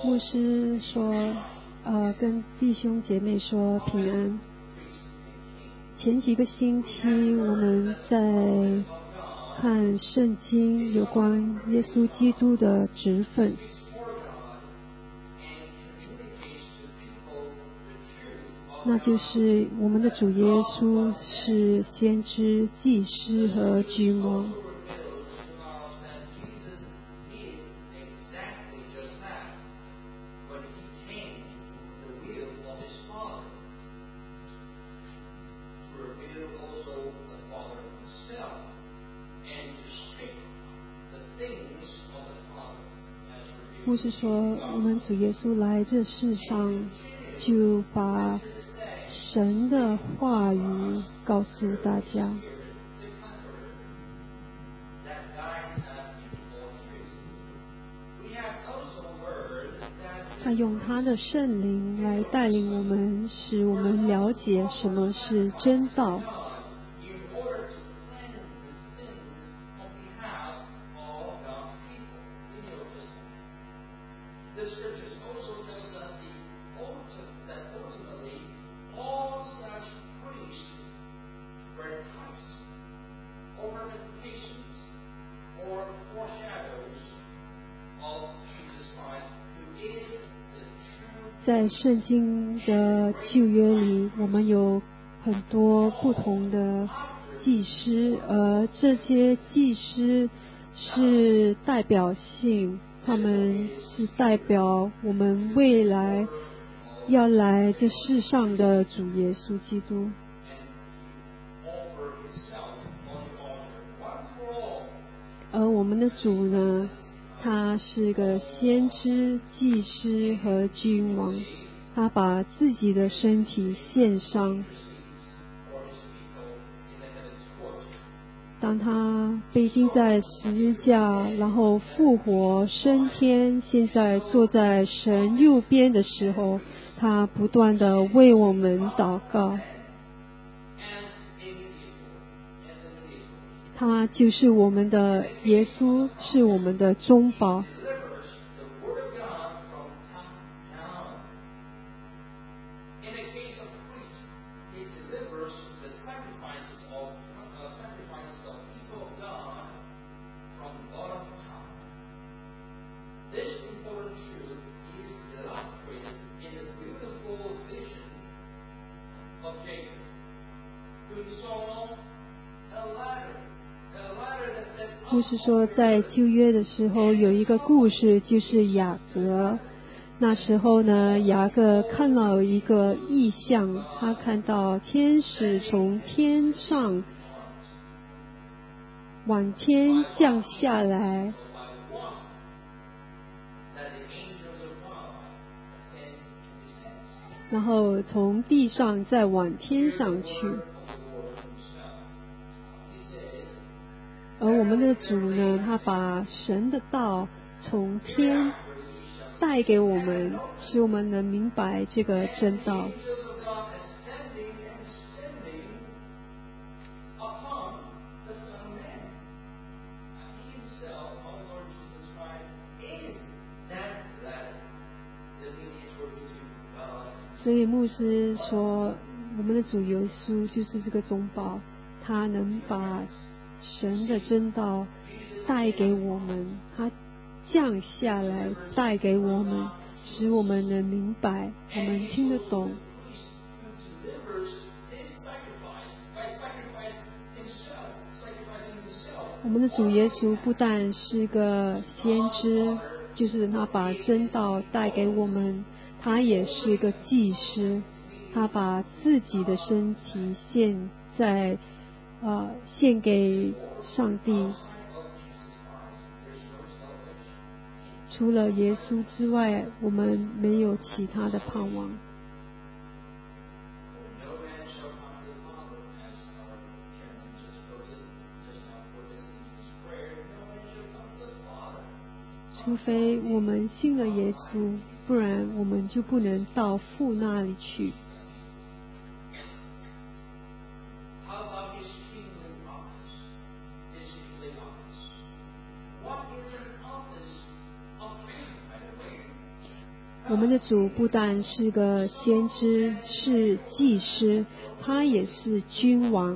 牧师说，跟弟兄姐妹说平安。前几个星期我们在看圣经有关耶稣基督的职分，那就是我们的主耶稣是先知、祭司和君王。牧师说，我们主耶稣来这世上，就把神的话语告诉大家。他用他的圣灵来带领我们，使我们了解什么是真道。在圣经的旧约里，我们有很多不同的祭司，而这些祭司是代表性，他们是代表我们未来要来这世上的主耶稣基督。而我们的主呢，他是个先知、祭司和君王，他把自己的身体献上。当他被钉在十字架，然后复活升天，现在坐在神右边的时候，他不断地为我们祷告。他就是我们的耶稣，是我们的中保。牧师说，在旧约的时候有一个故事，就是雅各。那时候呢，雅各看到一个异象，他看到天使从天上往天降下来，然后从地上再往天上去。而我们的主呢，他把神的道从天带给我们，使我们能明白这个真道。所以牧师说，我们的主耶稣就是这个中保，他能把神的真道带给我们，他降下来带给我们，使我们能明白，我们听得懂。我们的主耶稣不但是个先知，就是他把真道带给我们，他也是个祭司，他把自己的身体献给上帝。除了耶稣之外，我们没有其他的盼望。除非我们信了耶稣，不然我们就不能到父那里去。 我们的主不但是个先知，是祭司，他也是君王。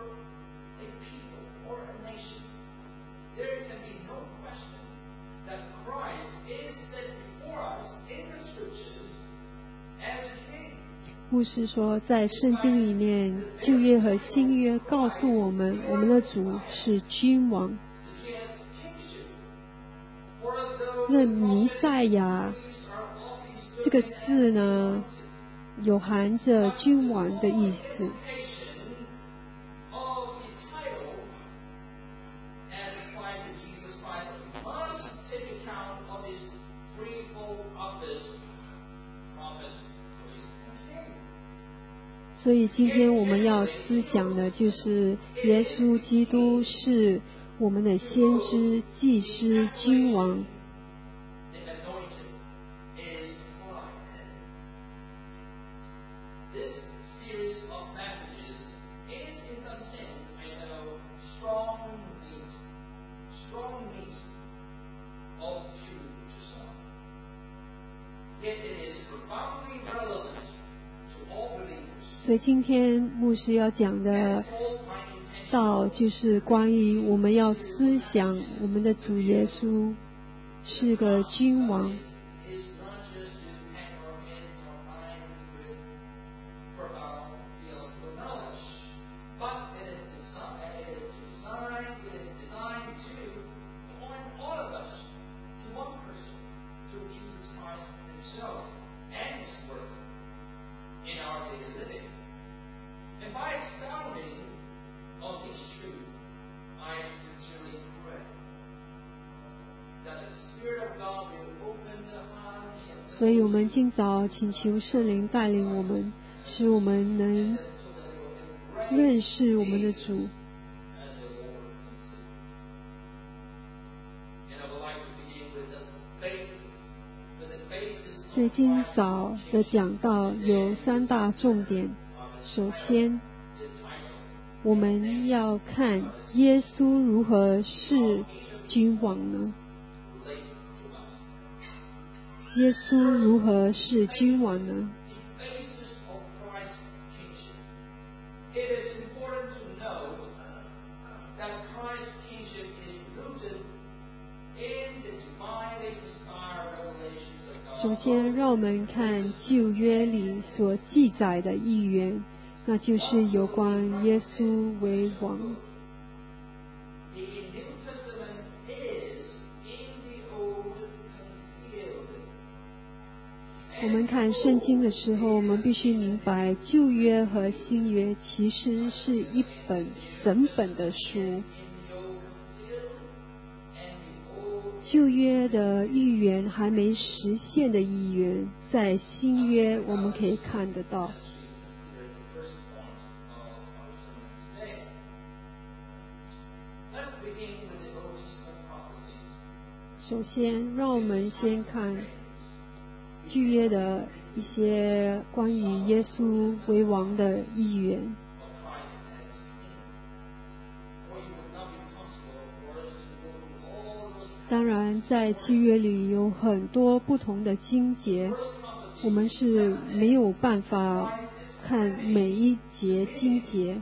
牧师说，在圣经里面，旧约和新约告诉我们，我们的主是君王。那弥赛亚这个字呢，有含着君王的意思。所以今天我们要思想的就是耶稣基督是我们的先知、祭司、君王。所以今天牧师要讲的道就是关于我们要思想我们的主耶稣是个君王。所以我们今早请求圣灵带领我们，使我们能认识我们的主。所以今早的讲道有3大重点。首先，我们要看耶稣如何是君王呢？耶稣如何是君王呢？首先，让我们看旧约里所记载的预言，那就是有关耶稣为王。我们看圣经的时候，我们必须明白旧约和新约其实是一本整本的书。旧约的预言还没实现的预言，在新约我们可以看得到。首先，让我们先看旧约的一些关于耶稣为王的预言。当然，在旧约里有很多不同的经节，我们是没有办法看每一节经节。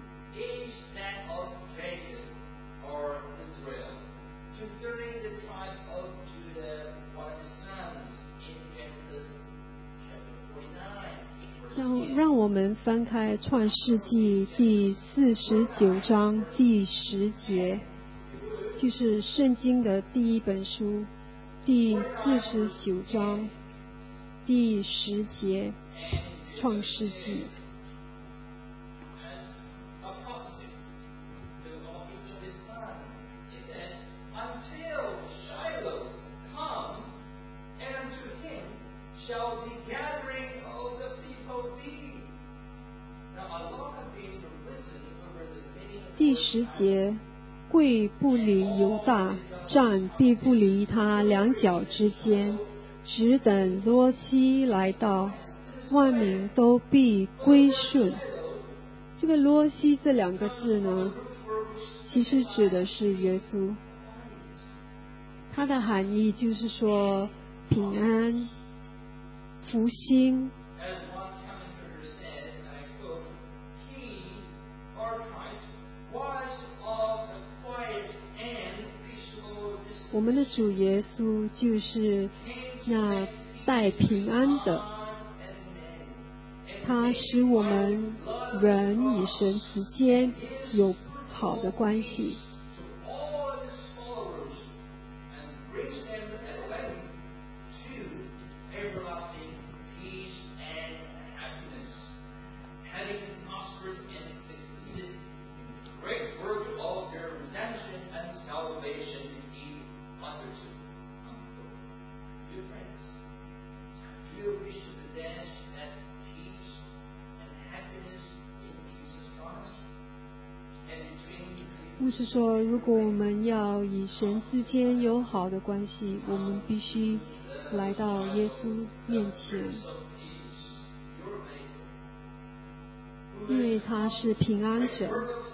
让我们翻开创世纪第49章第10节，就是圣经的第一本书，第49章第10节，创世纪。第10节，贵不离犹大，杖必不离他两脚之间，只等罗西来到，万民都必归顺。这个罗西这2个字呢，其实指的是耶稣。它的含义就是说平安、 复兴。我们的主耶稣就是那带平安的，他使我们人与神之间有好的关系。牧师说，如果我们要与神之间有好的关系，我们必须来到耶稣面前，因为他是平安者。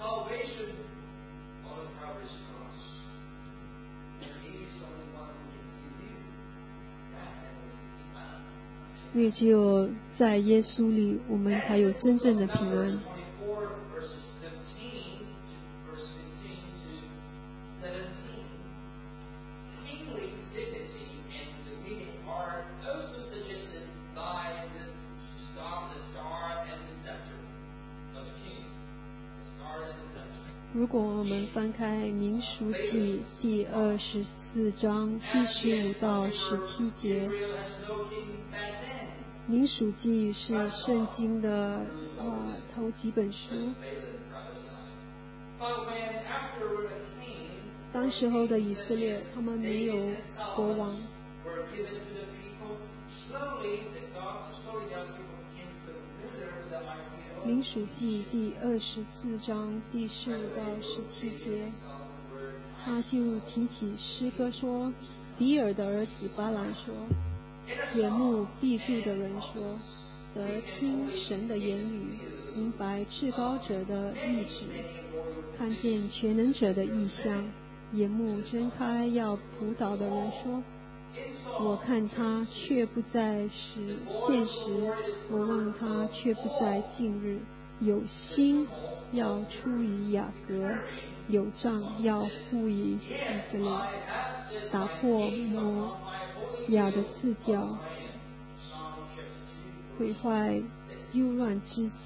因为只有在耶稣里，我们才有真正的平安。如果我们翻开民数记第24章第15到17节，民数记是圣经的头几本书。当时候的以色列，他们没有国王。民数记第24章第15到17节，他就提起诗歌说，比尔的儿子巴兰说，眼目闭住的人说，得听神的言语，明白至高者的意志，看见全能者的意象，眼目睁开要扑倒的人说，我看他却不在是现实，我望他却不在近日。有心要出于雅各，有杖要护于以色列，打破摩亚的四角，毁坏幽乱之子。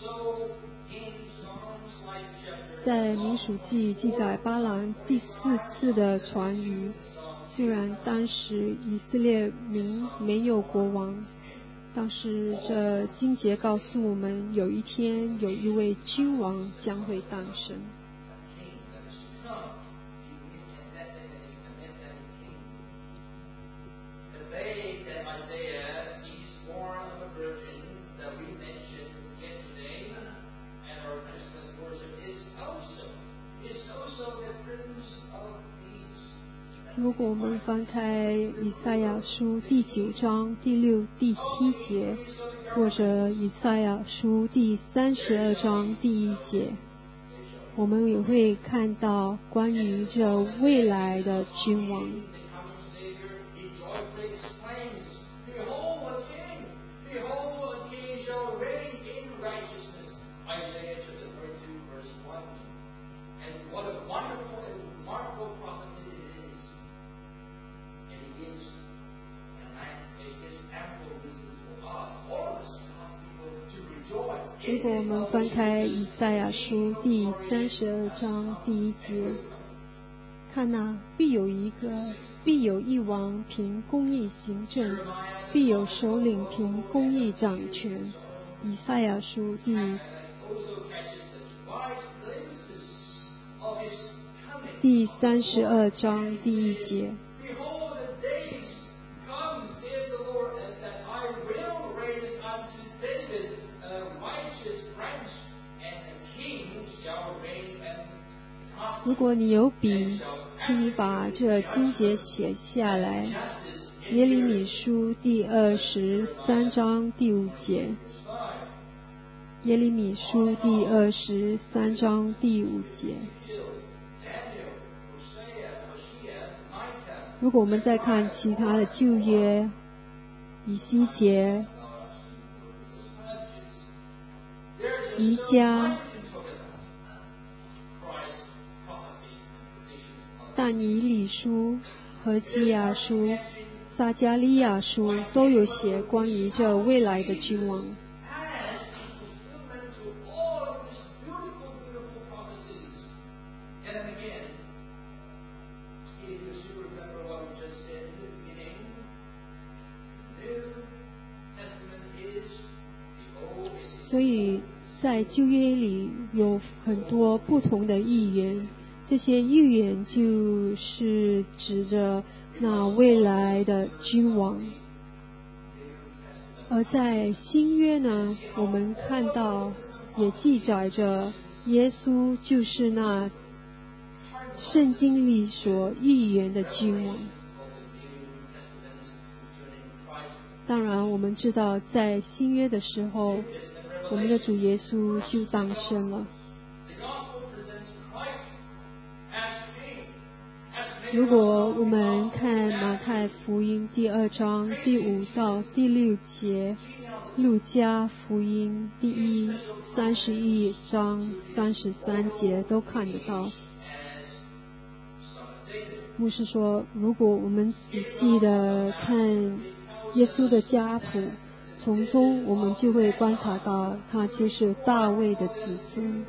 在民数记记载巴兰第4次的传谕，虽然当时以色列民没有国王，但是这经节告诉我们，有一天有一位君王将会诞生。如果我们翻开以赛亚书第9章第6、第7节，或者以赛亚书第32章第1节，我们也会看到关于这未来的君王。如果我们翻开以赛亚书第32章第1节，看哪，必有一王凭公义行政，必有首领凭公义掌权。以赛亚书第32章第1节。如果你有笔，请你把这经节写下来。耶利米书第23章第5节。耶利米书第23章第5节。如果我们再看其他的旧约， 以西结、弥迦、但以理书、何西亚书、撒迦利亚书都有写关于这未来的君王。所以在旧约里有很多不同的预言，这些预言就是指着那未来的君王。而在新约呢，我们看到也记载着耶稣就是那圣经里所预言的君王。当然我们知道在新约的时候，我们的主耶稣就诞生了。如果我们看马太福音第2章第5到第6节，路加福音第31章33节都看得到。牧师说，如果我们仔细的看耶稣的家谱，从中我们就会观察到他就是大卫的子孙。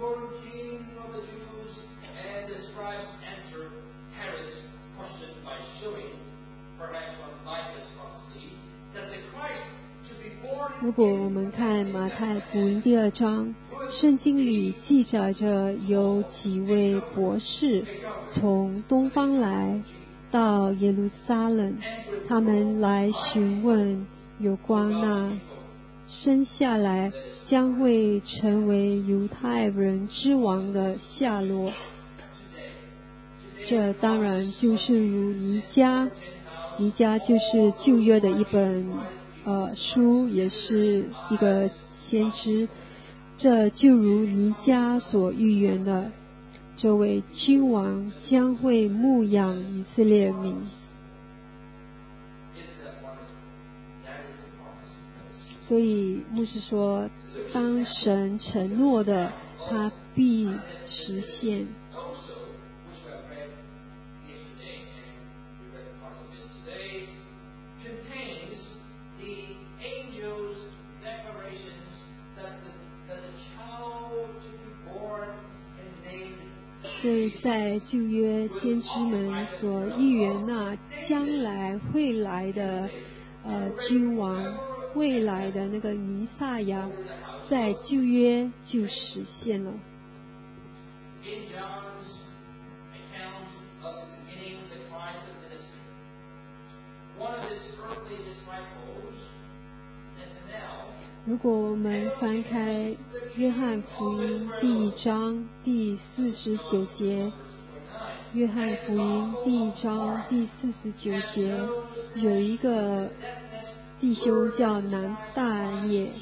如果我们看马太福音第2章，圣经里记载着有几位博士从东方来到耶路撒冷，他们来询问有关那生下来将会成为犹太人之王的下落。这当然就是如弥迦，弥迦就是旧约的一本书，也是一个先知。这就如弥迦所预言的，这位君王将会牧养以色列民。所以牧师说，当神承诺的，他必实现。所以在旧约先知们所预言那将来会来的君王，未来的那个弥赛亚，在旧约就实现了。如果我们翻开约翰福音第1章第49节，约翰福音第1章第49节，有一个弟兄叫拿大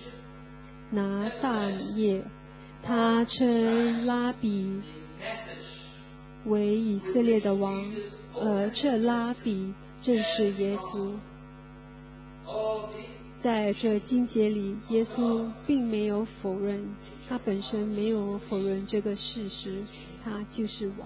业，他称拉比为以色列的王，这拉比正是耶稣。在这经节里，耶稣并没有否认，他本身没有否认这个事实，他就是王。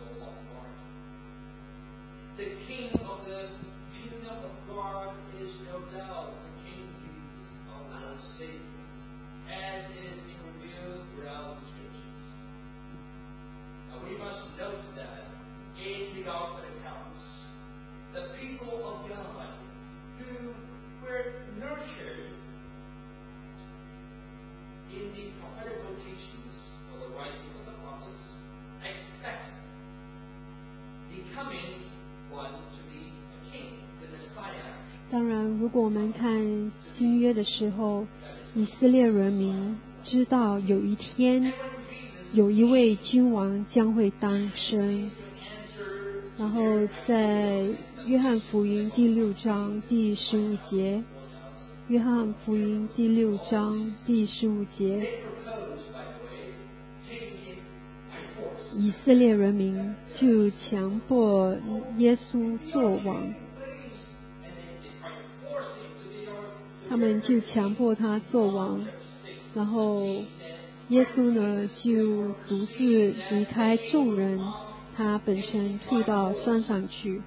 当然，如果我们看新约的时候，以色列人民知道有一天有一位君王将会诞生，然后在约翰福音第6章第15节，约翰福音第6章第15节，以色列人民就强迫耶稣做王。 他们就强迫他做王，然后耶稣呢就独自离开众人，他本身退到山上去。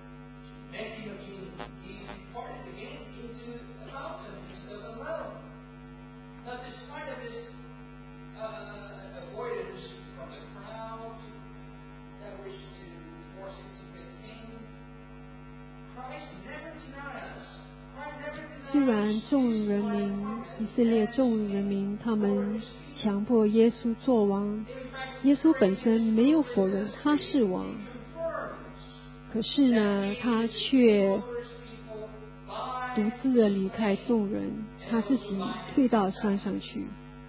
虽然众人民以色列众人民他们强迫耶稣做王，耶稣本身没有否认他是王，可是呢他却独自的离开众人，他自己退到山上去。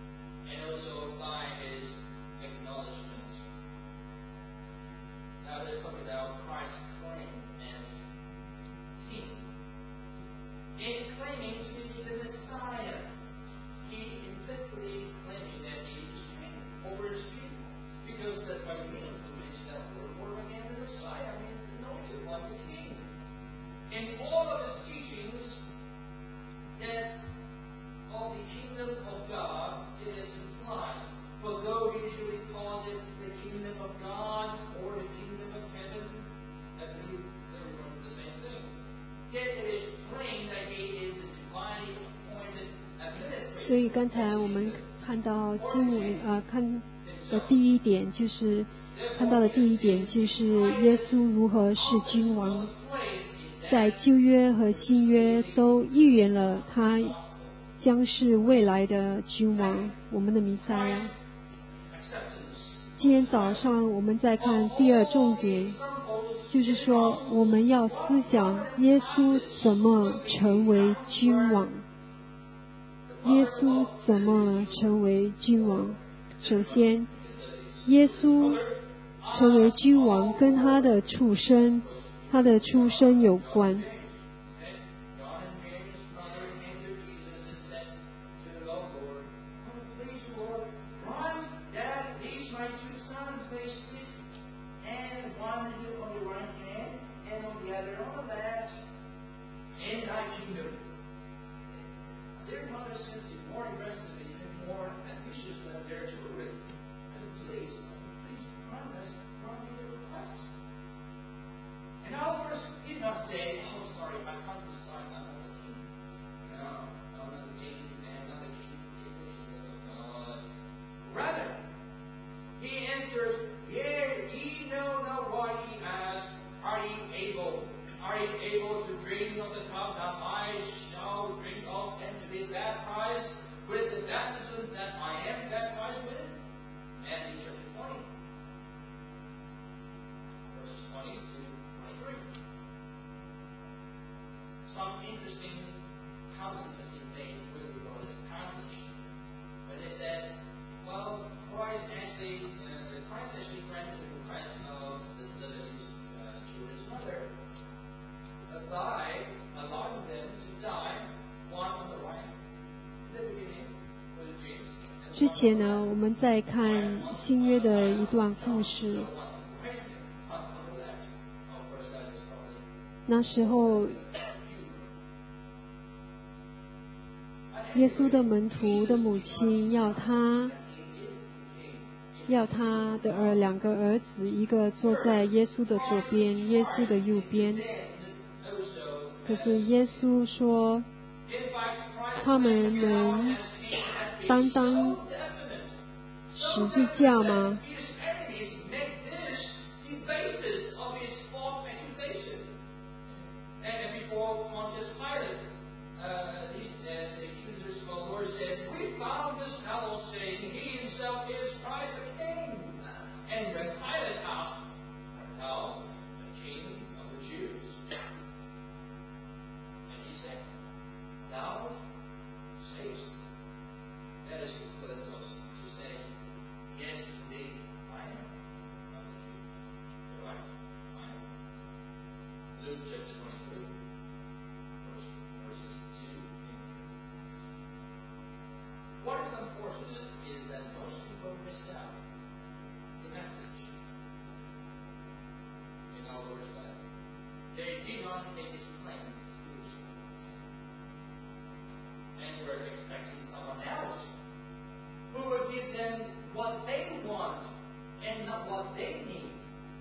所以刚才我们看到看的第一点就是耶稣如何是君王，在旧约和新约都预言了他将是未来的君王，我们的弥赛亚。今天早上我们再看第二重点，就是说我们要思想耶稣怎么成为君王。耶稣怎么成为君王？首先，耶稣成为君王跟他的出生有关。之前呢，我们在看新约的一段故事。那时候，耶稣的门徒的母亲要他的两个儿子，一个坐在耶稣的左边，耶稣的右边。可是耶稣说，他们能担当十字架吗？ they're expecting someone else who will give them what they want and not what they need.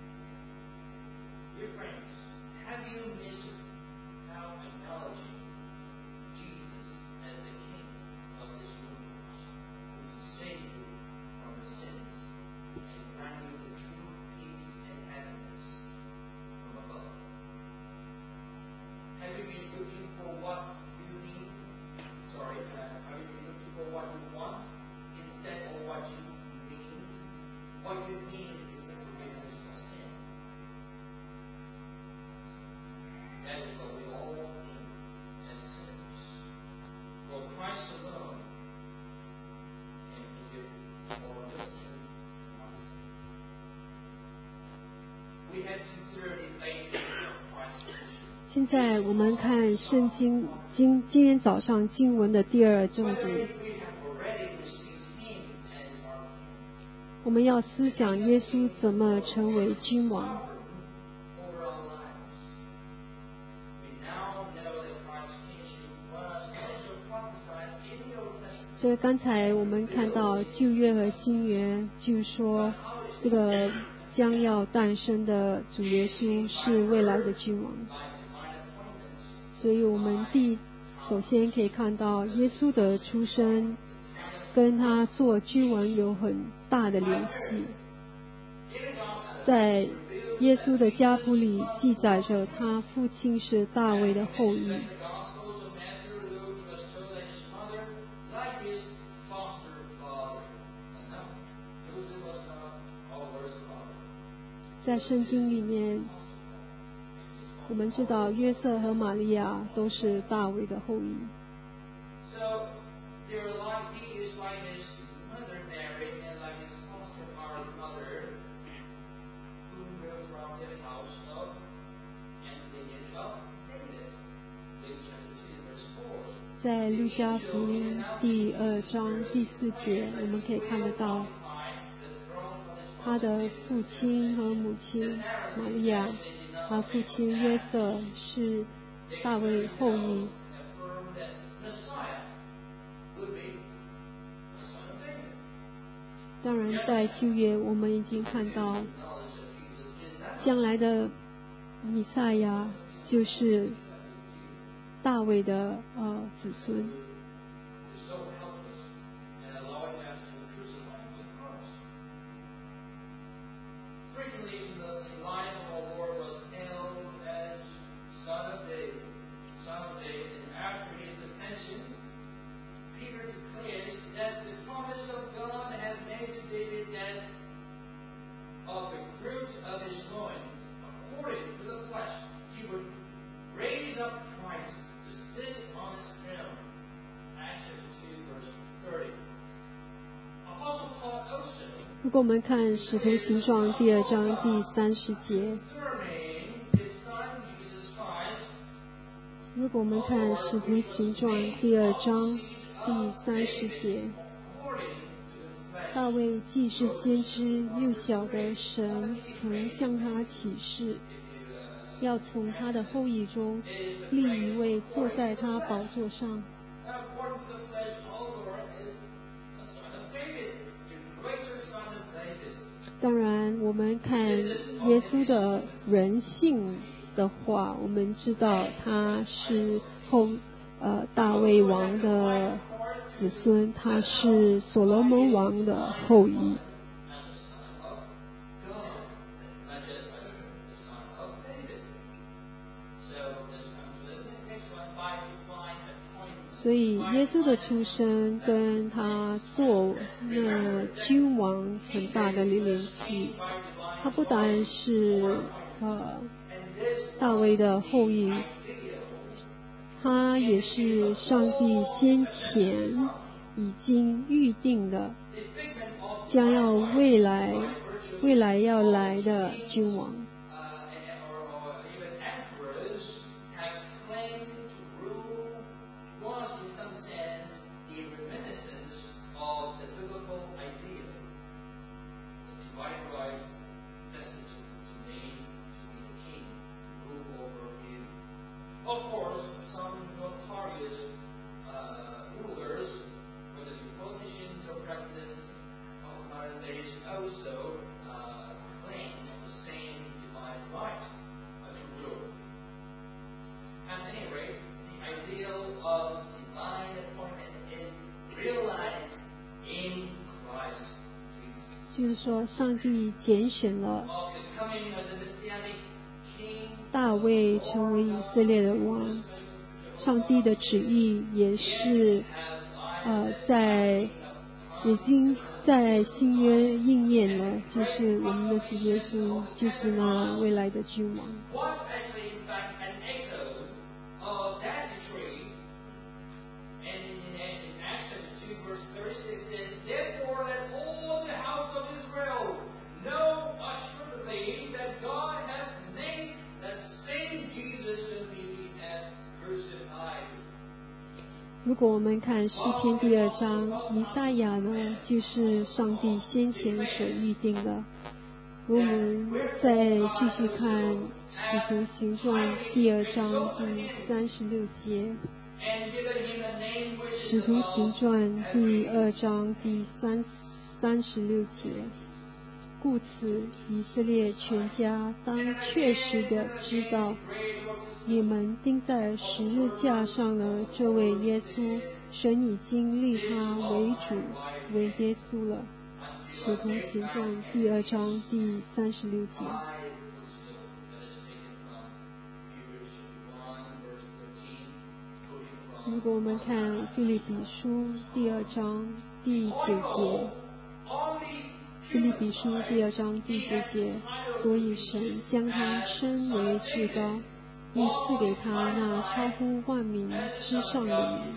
Dear friends, have you missed how acknowledging Jesus as the King of this universe, who can save you from your sins and grant you the true peace and happiness from above? Have you been looking for what you need? Have you been looking for what you want instead of what you need? What you need is the forgiveness of sin. That is what we all need as sinners. For Christ alone can forgive all of our sins and our sins. We have considered the basic of Christ's mission. 现在我们看圣经今天早上经文的第二重点，我们要思想耶稣怎么成为君王。所以刚才我们看到旧约和新约，就是说这个将要诞生的主耶稣是未来的君王。所以我们首先可以看到耶稣的出生跟他做君王有很大的联系。在耶稣的家谱里记载着他父亲是大卫的后裔。在圣经里面，我们知道约瑟和玛利亚都是大卫的后裔。在路加福音第2章第4节，我们可以看得到他的父亲和母亲玛利亚，他父亲约瑟是大卫后裔。当然在旧约我们已经看到将来的弥赛亚就是大卫的子孙。如果我们看使徒行传第2章第30节，如果我们看使徒行传第2章第30节，大卫既是先知，又晓得神曾向他启示，要从他的后裔中立一位坐在他宝座上。当然我们看耶稣的人性的话，我们知道他是大卫王的子孙，他是所罗门王的后裔。所以耶稣的出生跟他做君王很大的联系。他不但是大卫的后裔，他也是上帝先前已经预定的将要未来要来的君王。 rulers, whether it be politicians or presidents of modern days, also claim the same divine right to rule. At any rate, the ideal of divine appointment is realized in Christ Jesus. 就是说，上帝拣选了 Of the coming of the Messianic King, 大卫成为以色列的王，上帝的旨意也是已经在新约应验了，就是我们的主耶稣就是那未来的君王。 was actually in fact an echo of that decree. And in Acts chapter 2 verse 36 says, Therefore let all the house of Israel know assuredly that God hath made the same Jesus whom ye have crucified. 如果我们看诗篇第2章，以赛亚呢，就是上帝先前所预定的。我们再继续看使徒行传第2章第36节，使徒行传第2章第36节，故此以色列全家当确实的知道，你们钉在十字架上的这位耶稣，神已经立他为主为耶稣了。使徒行传第2章第36节。如果我们看腓立比书第2章第9节，腓立比书第2章第9节，所以神将他升为至高，并赐给他那超乎万民之上的名。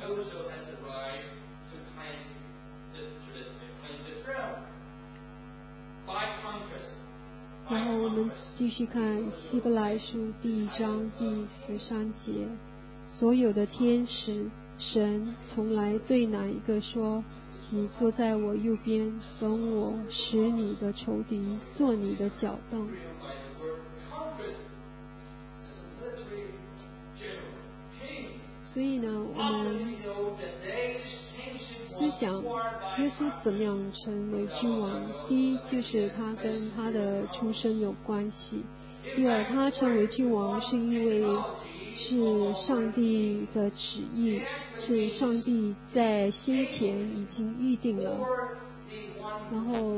然后我们继续看希伯来书第1章第13节，所有的天使，神从来对哪一个说，你坐在我右边，等我使你的仇敌做你的脚凳。所以呢，我们思想耶稣怎么样成为君王。第一，就是他跟他的出生有关系；第二，他成为君王是因为是上帝的旨意，是上帝在先前已经预定了。然后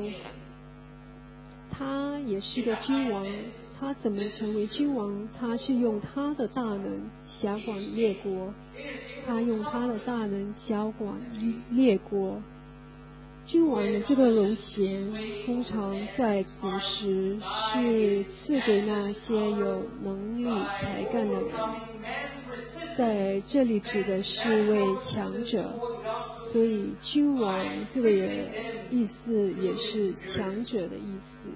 他也是个君王，他怎么成为君王？他是用他的大能辖管列国，他用他的大能辖管列国。君王的这个荣衔，通常在古时是赐给那些有能力才干的人，在这里指的是为强者，所以君王这个意思也是强者的意思。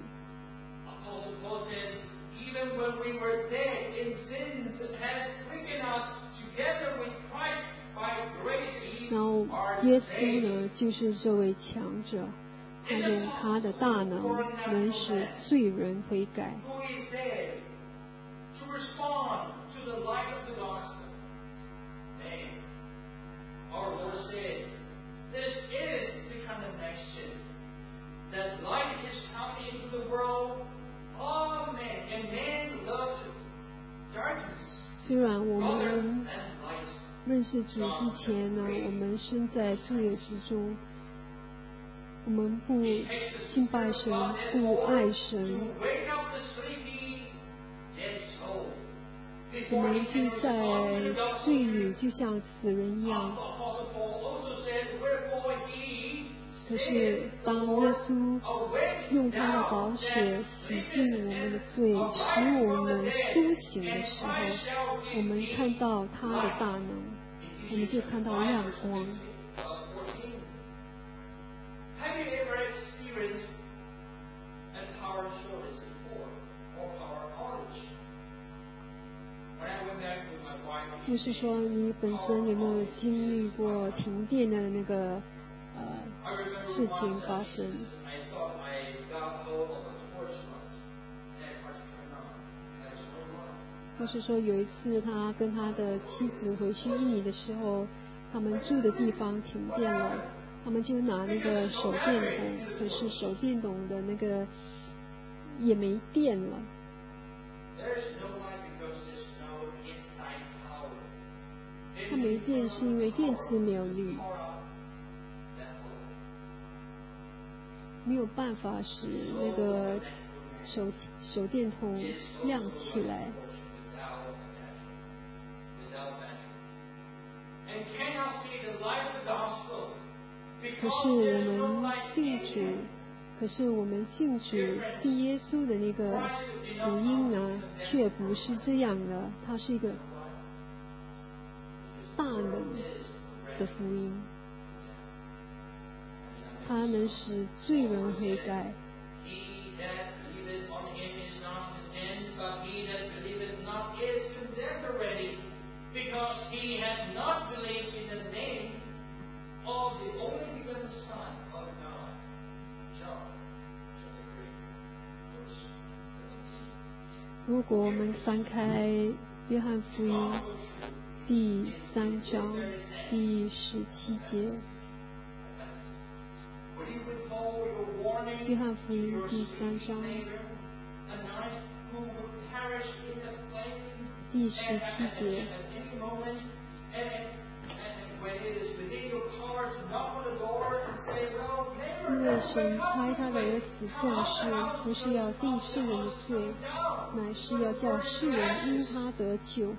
然后耶稣呢，就是这位强者，他用他的大能使罪人悔改。 Our Lord said, this is the condemnation, that light is come into the world, all men, and men loved darkness 虽然我 rather 们 than light. 认识主之前呢，我们身在罪恶之中，我们不敬拜神，不爱神， To wake up the sleepy, dead soul. 我 Before 们 he 就 can 在 respond to the 罪 gospel 里， truth, 就像死人一样。 Apostle Paul also said, wherefore he 可是 said, 当 the 耶 Lord, 稣 awake 用他的 thou 宝血 that 洗净 sleepest 我们的 and 罪， arise 使我 from the 们 dead, 苏醒的 and 时候， Christ shall 我 give 们 thee 看到他的 light. 大能，我们就看到亮光。 Have you ever experienced a power shortage before, or power outage? When I went back with my wife, 就是说，你本身有没有经历过停电的那个 I remember 事 once 情发生？ I thought I got hold of a torch light, and I tried to turn on, and I turned on. 就是说，有一次他跟他的妻子回去印尼的时候， 他们住的地方停电了，他们就拿那个手电筒，可是手电筒的那个也没电了。它没电是因为电池没有力，没有办法使那个手电筒亮起来。可是我们信主信耶稣的那个福音呢，却不是这样的，它是一个大能的福音，它能使罪人悔改。 Because he hath not believed in the name of the only begotten Son of God. John chapter 3, verse 17. 如果我们翻开约翰福音第3章第17节，约翰福音第3章第17节。因为神差他的儿子降世，不是要定世人的罪，乃是要叫世人因他得救。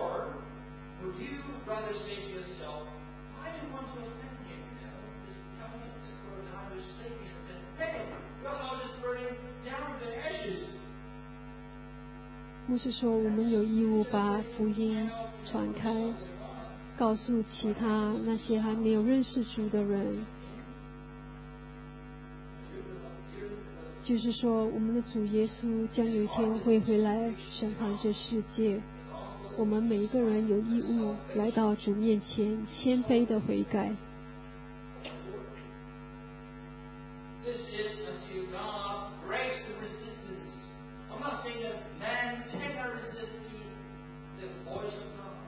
牧师说，我们有义务把福音传开，告诉其他那些还没有认识主的人，就是说我们的主耶稣将有一天会回来审判这世界，我们每一个人有义务来到主面前谦卑的悔改。 This is until God breaks the resistance. I'm not saying that man cannot resist the voice of God.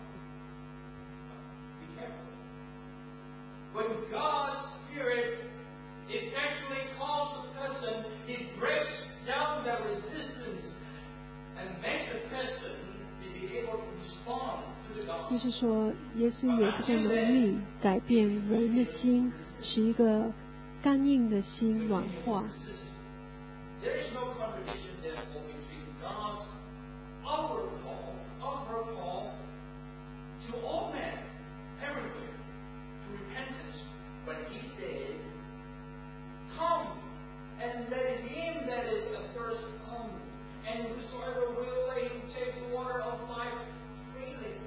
Be careful. When God's Spirit effectually calls a person, it breaks down that resistance and makes a person to be able to respond to the gospel. 就是说，耶稣有这个能力改变人的心，使一个刚硬的心软化。 There is no contradiction therefore between God's outward call to all men everywhere to repentance when he said, "Come and let him that is athirst come, and whosoever will let him take the water of life freely."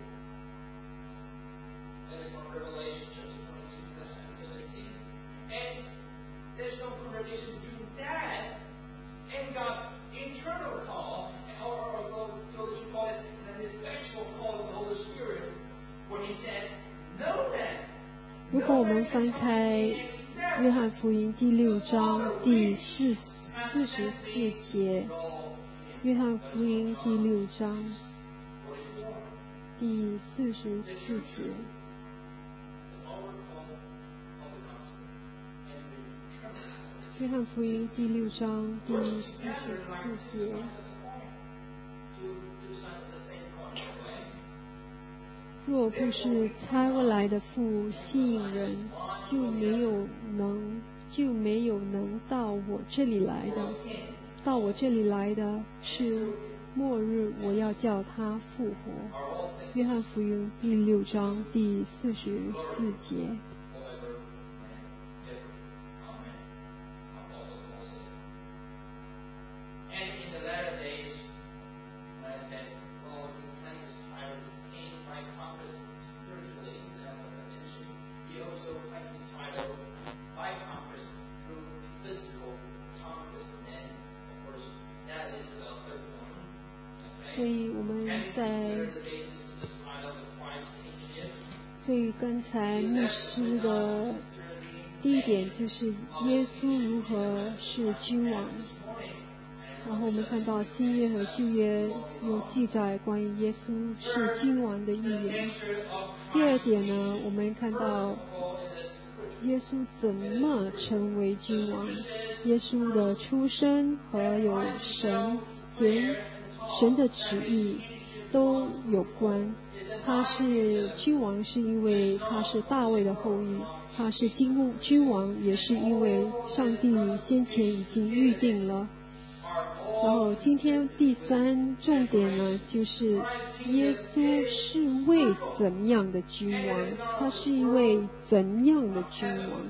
That is from Revelation chapter 22, verse 17. And there's no contradiction between that and God's internal call, or theologians call it an effectual call of the Holy Spirit, when he said, "No man." 如果我们翻开约翰福音第6章第44节，约翰福音第6章第44节。约翰福音第6章第44节，若不是差我来的父吸引人，就没有能到我这里来的。到我这里来的是末日，我要叫他复活。约翰福音第6章第44节。所以刚才牧师的第一点就是耶稣如何是君王。 然后我们看到新约和旧约有记载关于耶稣是君王的一员。第二点呢，我们看到耶稣怎么成为君王，耶稣的出生和有神的旨意都有关。他是君王是因为他是大卫的后裔，他是君王也是因为上帝先前已经预定了。然后今天第三重点呢，就是耶稣是位怎样的君王，他是一位怎样的君王。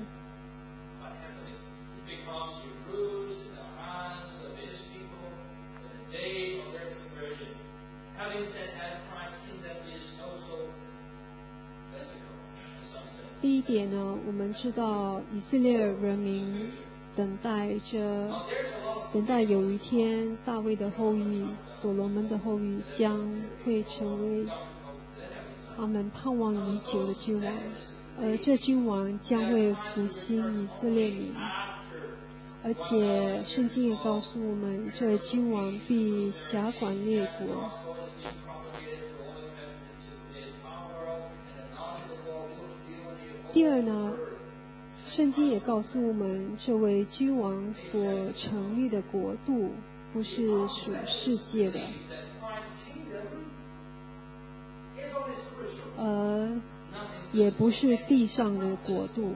第一点呢，我们知道以色列人民等待有一天大卫的后裔、所罗门的后裔将会成为他们盼望已久的君王，而这君王将会复兴以色列民。而且圣经也告诉我们，这君王必辖管列国。第二呢，圣经也告诉我们，这位君王所成立的国度不是属世界的，也不是地上的国度。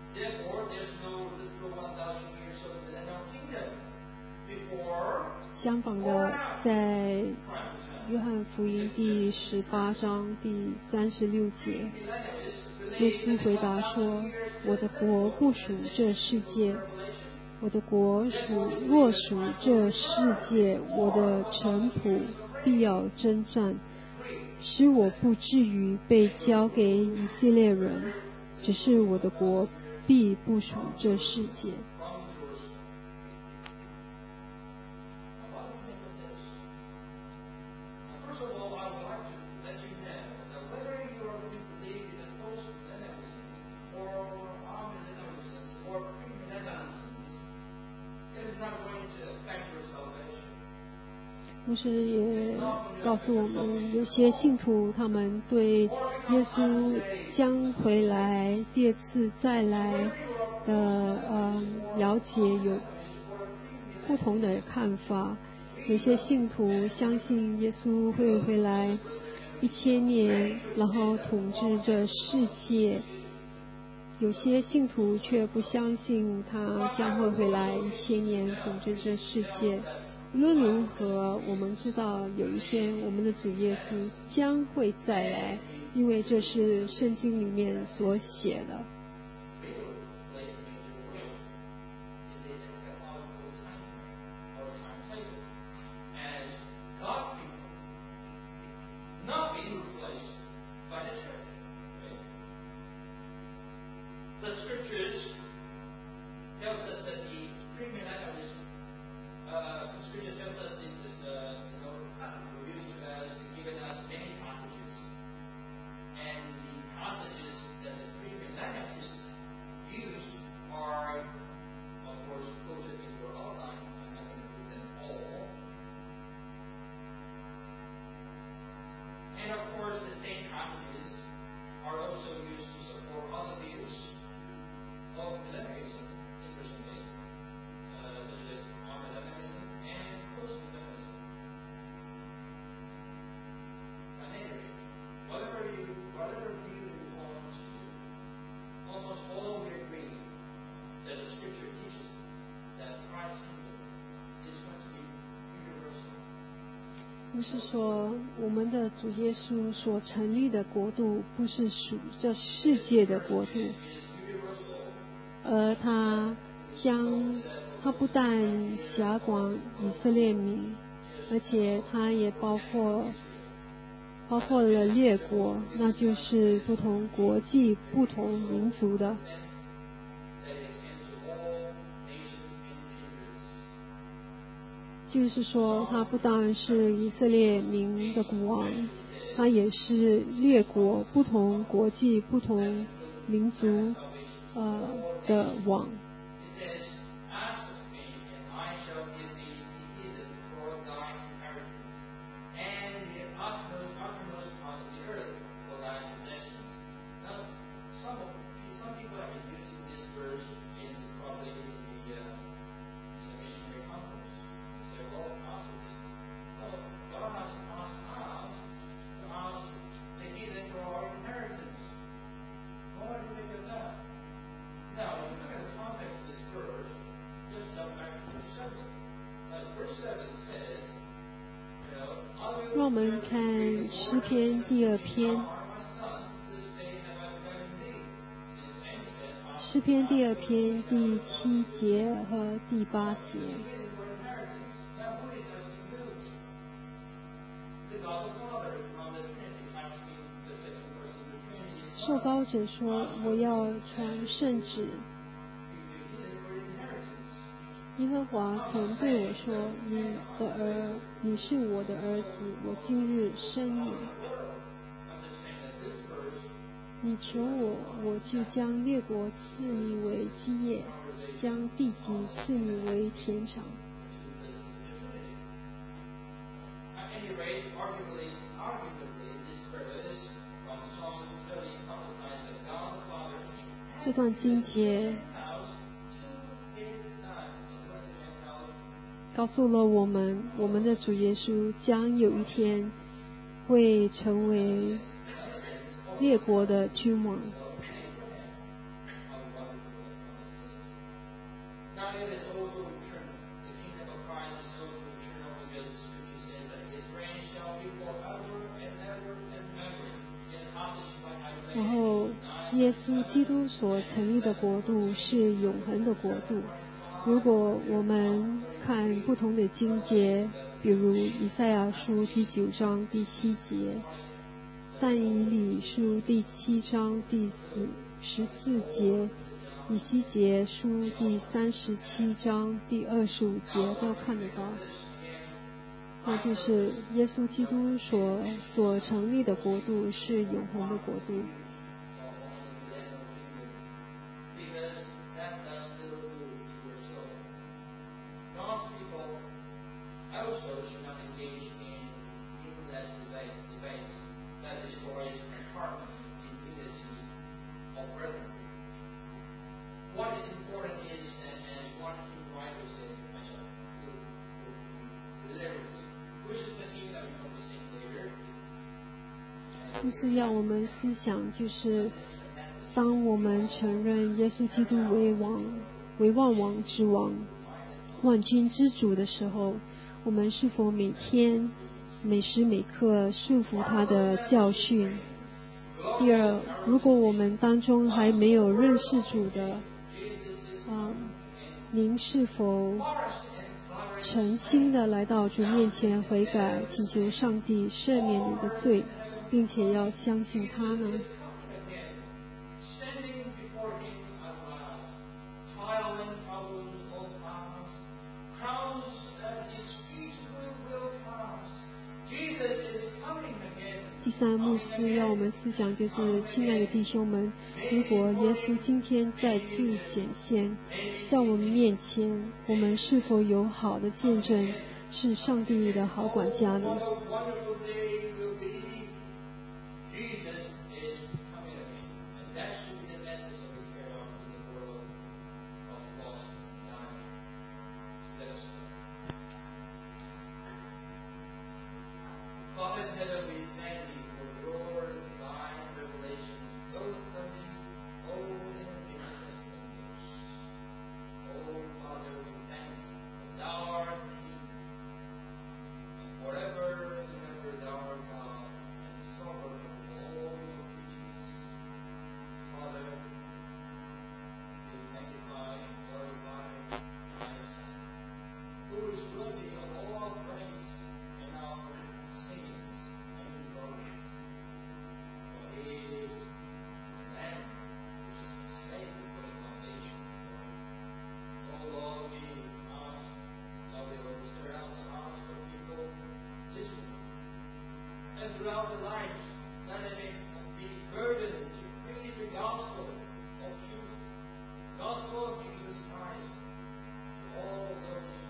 相反的，在约翰福音第18章第36节，耶稣回答说：我的国不属这世界，我的国若属这世界，我的臣仆必要征战，使我不至于被交给以色列人，只是我的国必不属这世界。同时也告诉我们，有些信徒他们对耶稣将回来第二次再来的了解有不同的看法。有些信徒相信耶稣会回来1000年，然后统治这世界。有些信徒却不相信他将会回来1000年统治这世界。无论如何，我们知道有一天我们的主耶稣将会再来，因为这是圣经里面所写的。就是说，我们的主耶稣所成立的国度不是属这世界的国度，而他不但辖管以色列民，而且他也包括了列国，那就是不同国际、不同民族的。就是说，他不当然是以色列民的国王，他也是列国、不同国际、不同民族的王。 让我们看诗篇第2篇。诗篇第2篇第7节和第8节。受膏者说：“我要传圣旨。”耶和华曾对我说：“你是我的儿子，我今日生你。你求我，我就将列国赐你为基业，将地级赐你为田场。”这段经节告诉了我们的主耶稣将有一天会成为列国的君王。然后耶稣基督所成立的国度是永恒的国度。如果我们看不同的经节，比如以赛亚书第9章第7节，但以理书第7章第14节，以西结书第37章第25节都看得到，那就是耶稣基督所成立的国度是永恒的国度。就是要我们思想，就是当我们承认耶稣基督为万王之王、万军之主的时候，我们是否每天每时每刻顺服他的教训？第二，如果我们当中还没有认识主的，您是否诚心的来到主面前悔改，请求上帝赦免你的罪，并且要相信他呢？第三，牧师要我们思想，就是亲爱的弟兄们，如果耶稣今天再次显现在我们面前，我们是否有好的见证，是上帝的好管家呢？ Throughout their lives, let them be burdened to preach the gospel of truth, gospel of Jesus Christ to all those